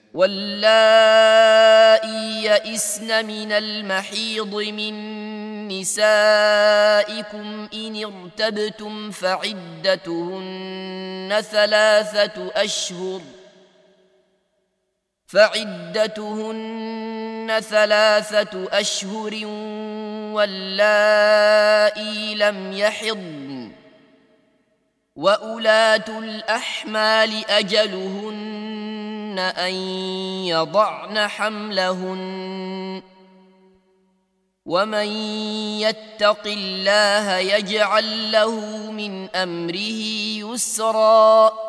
واللائي يئسن من المحيض من نسائكم إن ارتبتم فعدتهن ثلاثة أشهر واللائي لم يحضن وأولاة الأحمال أجلهن أن يضعن حملهن ومن يتق الله يجعل له من أمره يسرا